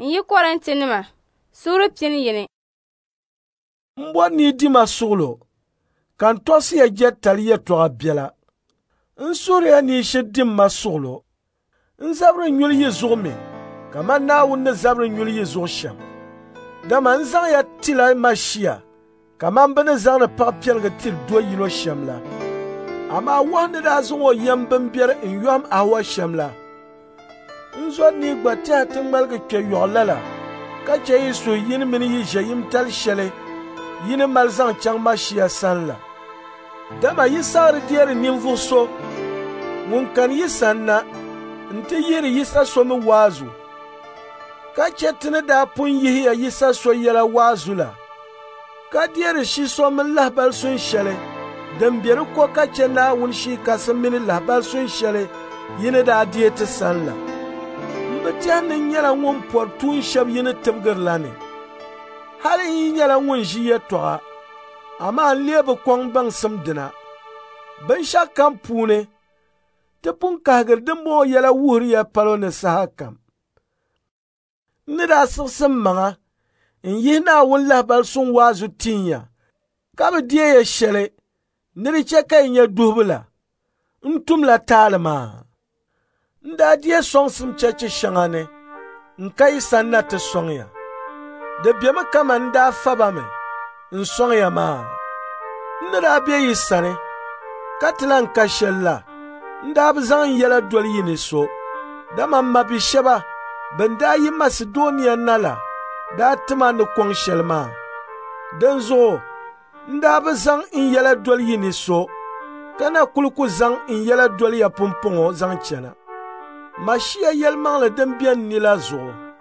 Yi Korintinima sura pini yini. Mbo ni di masulo kan tosi ya jetali ya toga biela. Nsuri ya ni shedim masulo. Nzabre nyuli yezome kama na wunne zabre nyuli yezosham. Dama nzang ya tila mashia kama mbene zang na papiel ga til do yino shamla. Ama wande da zongo yambem biere nyuam awa shamla. Nzo ni gbati atingmal ga ke yolala. Ka che yiso yin mini yi jayim tal shele yin malzang chang mashia sanla. Dama yi sar diere nimvuso mun kan yi sanna nte yiri yisa so mi wazu. Ka che tine da pun yi ya yisa so yela wazu la. Ka diere shi so mi lahbal sun shele dan biere ko ka che na wun shi kasim mini lahbal sun shele yin da diete sanla. Mbetian nyala ngom portun shab yin tibgirlane. Hali yi nyala ngun jiye toga. Ama lebe kwang bang samdina. Ben shakam pune. Te pun kahgir dimbo yala wuri ya palo ne sahakam. Nida siksem manga. Yi na wun lahbal sun wazu tinya. Kabe diye ya shele. Niri cheka inya duhbila. Ntum la talima. Nda diye song sim cheche shangane. Nka yi sanna te songya. De biema kama nda fabame. Nsongya ma. Nda biye yi sane. Katila nka shella. Nda bizan yela doli yini so. Dama mabi sheba. Benda yi Macedonia nala. Da tima ne kwang shelma. Denzo. Nda bizan in yela doli yini so. Kana kuluku zang in yela doli ya pumpungo zang chena. Mashia yelman le dembien ni la zo.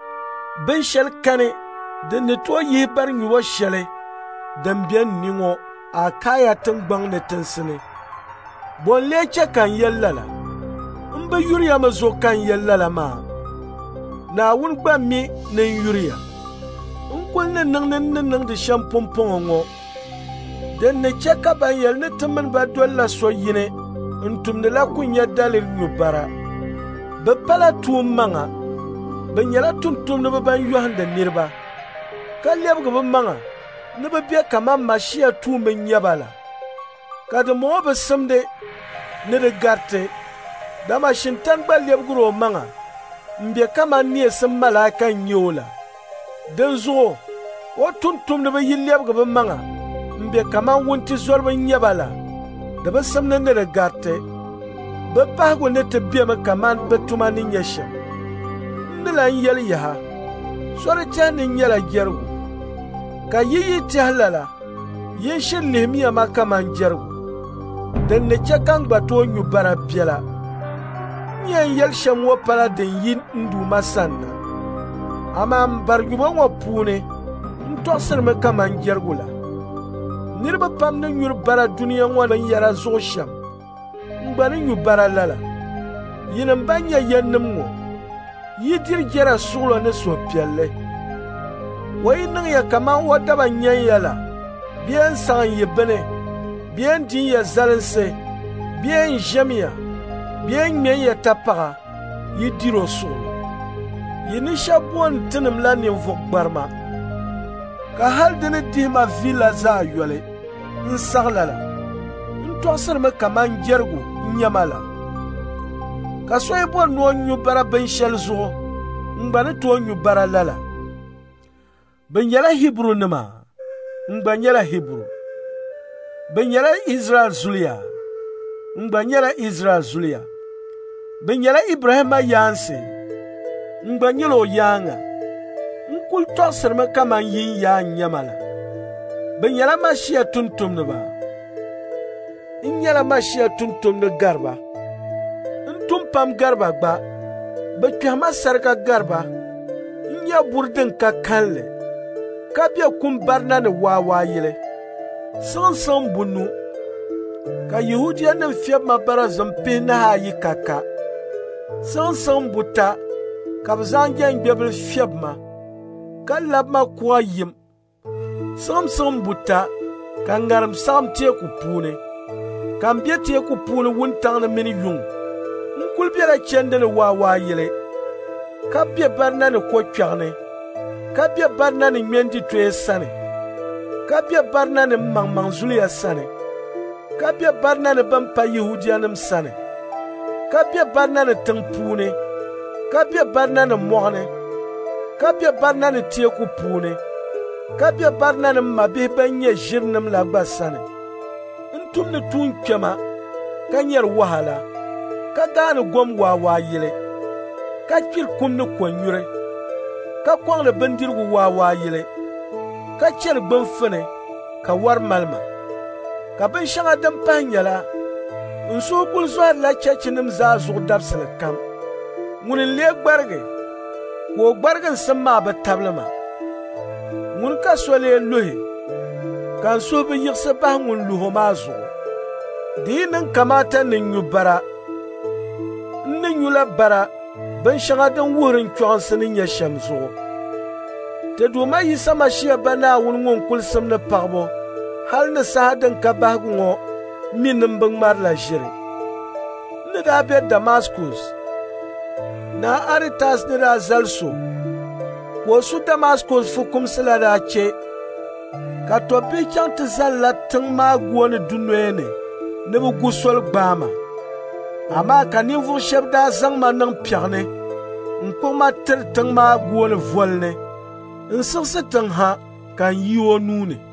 Ben shel kane. De netwa yi bar nyuwa shele. Dembien ningo. Akaya tengbang ne tensene. Bon leche kan yellala. Mbe yuria mazo kan yellala ma. Na wun gba mi ne yuria. Nkul ne nang de shampompong ngo. De ne cheka ban yel ne temen ba dolla so yine. Ntum de la kunya dalir nyubara. Be pala tuum manga. Be nyala tum ne be ban yuhanda nirba. Ka leb go be manga. Ne be bia kama mashia tuum be nyabala. Ka de mo be semde ne de garte. Dama shintan ba leb go manga. Mbia kama nie sem malaka nyola. Denzo o tum ne be yileb go be manga. Mbia kama wonti zor be nyabala. De be semne ne de garte. Be pago ne te biema kaman be tumani nyesha. Ndila nyel yaha. Sore chani nyela jergu. Ka yiyi tihlala. Yenshin Nehemiya ma kaman jergu. Den ne chakang bato nyubara biela. Nyen yel shamwa pala den yin ndu masanna. Ama mbargyuba wa pune. Ntosir me kaman jergu la. Nirba pam ne nyur bara duniya wana yara zo sham. Mbani nyubara lala. Yinambanya yennemwo. Yidir jera sulo ne so pielle. Wai nang ya kama wadaba nyanyala. Bien san yebene. Bien din ya zalense. Bien jamia. Bien nyanya tapara. Yidiro sulo. Yinisha buon tenem la nimvok barma. Ka haldene dihma villa za yole. Nsaglala. Ntosir me kaman jergu nyamala. Kasoy bo no nyubara ben shel zo. Ngbani to nyubara lala. Ben yala Hebrew nima. Ngban yala Hebrew. Ben yala Israel zulia. Ngban yala Israel zulia. Ben yala Ibrahima yanse. Ngban yalo yanga. Nkul tosir me kaman yin ya nyamala. Ben yala Mashia tuntum niba. Inyala Mashia tuntum ne garba. Ntumpam garba gba. Bekyama sarka garba. Nya burden ka kanle. Kabya kumbarna ne wawa yile. Sansan bunu. Ka Yahudiya ne fiab mabara zampe na hayi kaka. Sansan buta. Kabzangen gbebel fiab ma. Ka labma kwa yim. Sansan buta. Ka ngaram sam teku pune. Kambye teku pune wuntang na mini yung. Nkul biela chende ne wawa yile. Ka bie barna ne ko kyagne. ka bɛ barina ni ŋmendi toye sani, ka bɛ barina ni maŋmaŋzuliya sani, ka bɛ barina ni ban pa Yahudiyanim sani, ka bɛ barina ni tiŋ puuni, ka bɛ barina ni mɔɣuni, ka bɛ barina ni teeku puuni, ka bɛ barina ni mabihi ban nyɛ ʒirinim la gba sani. N tum ni tuun kpɛma ka nyɛri wahala, ka gaani gom waawaa yili, ka kpiri kum ni konyuri, ka kɔŋni bindirigu waawaa yili, ka chɛri gbinfini ka wari malima. Ka binshɛŋa din pahi nyɛla n suhu kuli zɔhirila chɛchinim zaa zuɣu dabisili kam. Ŋun n lee gbarigi, ka o gbarigi n sim maa bi tabilima. Ŋun ka so lee luhi, ka n suhu bi yiɣisi bahi ŋun luhi o maa zuɣu. Di yi niŋ kamaata ni nyu bara. N ni nyula bara binshɛŋa din wuhiri n kpɔɣinsi ni nyɛ shɛm zuɣu. Ti duuma Yisa Mashiya ba Naawuni ŋun kuli simni paɣabu hali ni saha din ka bahigu ŋɔ mi nimbi ŋmarila ʒiri. N ni daa be Damaskus, na Aritas ni daa zali so, ka o su Damaskus fukumsi la daa che, ka tɔbbihi chaŋ ti zalila tiŋ maa gooni dunoya ni bi gu soli gbaama. Amaa ka ninvuɣu shɛba daa zaŋ ma niŋ piɛɣuni n kpuɣi ma tiri tiŋ maa gooni voli ni, n siɣisi tiŋ ha ka n yi o nuuni.